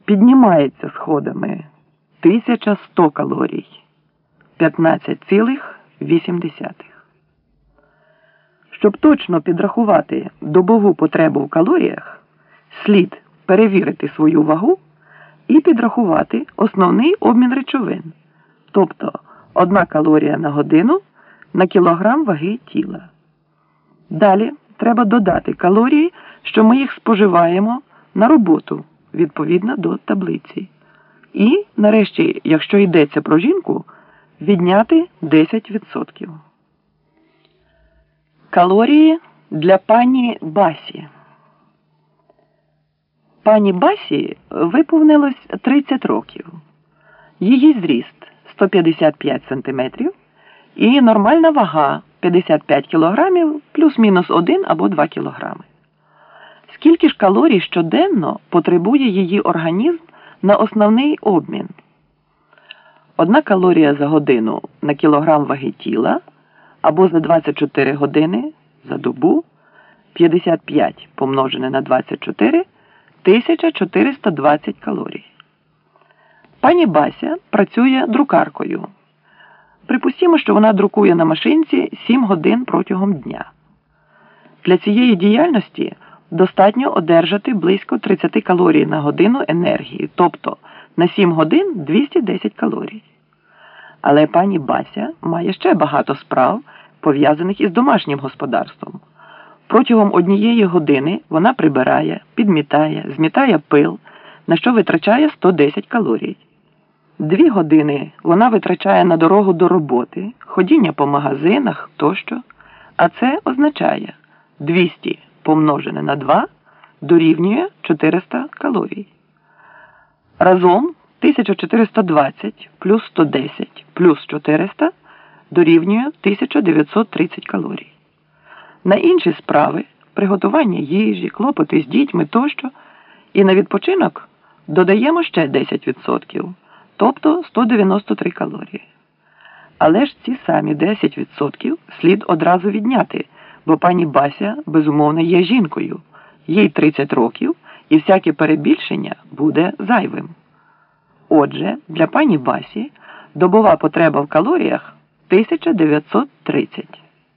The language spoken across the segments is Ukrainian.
піднімається сходами 1100 калорій, 15,8. Щоб точно підрахувати добову потребу в калоріях, слід перевірити свою вагу і підрахувати основний обмін речовин, тобто 1 калорія на годину на кілограм ваги тіла. Далі треба додати калорії, що ми їх споживаємо на роботу, відповідно до таблиці. І, нарешті, якщо йдеться про жінку, відняти 10%. Калорії для пані Басі. Пані Басі виповнилось 30 років. Її зріст 155 см і нормальна вага 55 кг плюс-мінус 1 або 2 кг. Скільки ж калорій щоденно потребує її організм на основний обмін? 1 калорія за годину на кілограм ваги тіла або за 24 години за добу 55 помножене на 24 – 1420 калорій. Пані Бася працює друкаркою. Припустімо, що вона друкує на машинці 7 годин протягом дня. Для цієї діяльності достатньо одержати близько 30 калорій на годину енергії, тобто на 7 годин 210 калорій. Але пані Бася має ще багато справ, пов'язаних із домашнім господарством. Протягом 1 години вона прибирає, підмітає, змітає пил, на що витрачає 110 калорій. 2 години вона витрачає на дорогу до роботи, ходіння по магазинах тощо, а це означає 200 помножене на 2 дорівнює 400 калорій. Разом 1420 плюс 110 плюс 400 дорівнює 1930 калорій. На інші справи, приготування їжі, клопоти з дітьми тощо, і на відпочинок додаємо ще 10%, тобто 193 калорії. Але ж ці самі 10% слід одразу відняти, бо пані Бася, безумовно, є жінкою, їй 30 років, і всяке перебільшення буде зайвим. Отже, для пані Басі добова потреба в калоріях 1930.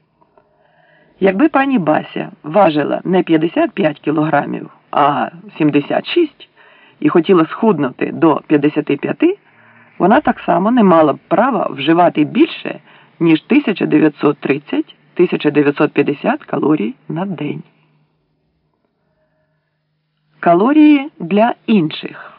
Якби пані Бася важила не 55 кілограмів, а 76 і хотіла схуднути до 55, вона так само не мала б права вживати більше, ніж 1930-1950 калорій на день. Калорії для інших.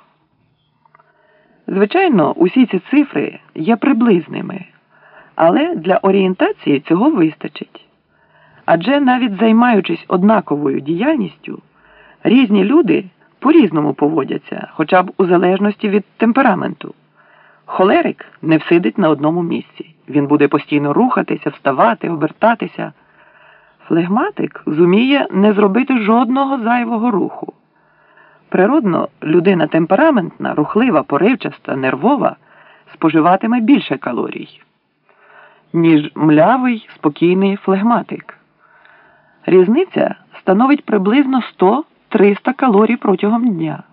Звичайно, усі ці цифри є приблизними, але для орієнтації цього вистачить. Адже навіть займаючись однаковою діяльністю, різні люди по-різному поводяться, хоча б у залежності від темпераменту. Холерик не всидить на одному місці. Він буде постійно рухатися, вставати, обертатися. Флегматик зуміє не зробити жодного зайвого руху. Природно, людина темпераментна, рухлива, поривчаста, нервова споживатиме більше калорій, ніж млявий, спокійний флегматик. Різниця становить приблизно 100-300 калорій протягом дня.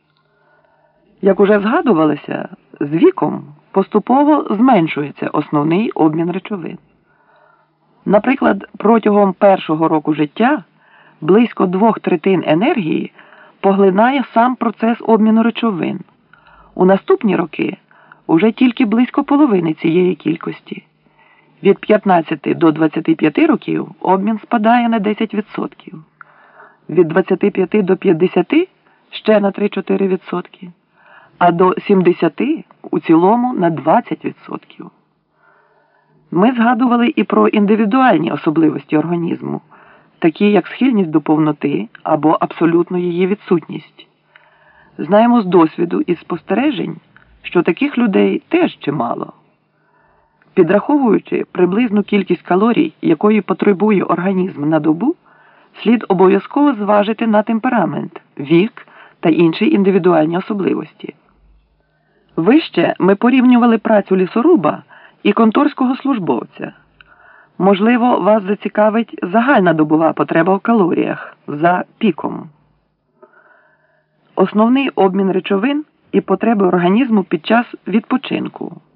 Як уже згадувалося, з віком поступово зменшується основний обмін речовин. Наприклад, протягом першого року життя близько 2/3 енергії поглинає сам процес обміну речовин. У наступні роки уже тільки близько половини цієї кількості. Від 15 до 25 років обмін спадає на 10%. Від 25 до 50 ще на 3-4%. А до 70 у цілому на 20%. Ми згадували і про індивідуальні особливості організму, такі як схильність до повноти або абсолютно її відсутність. Знаємо з досвіду і спостережень, що таких людей теж чимало. Підраховуючи приблизну кількість калорій, якої потребує організм на добу, слід обов'язково зважити на темперамент, вік та інші індивідуальні особливості. Вище ми порівнювали працю лісоруба і конторського службовця. Можливо, вас зацікавить загальна добова потреба в калоріях за піком. Основний обмін речовин і потреби організму під час відпочинку.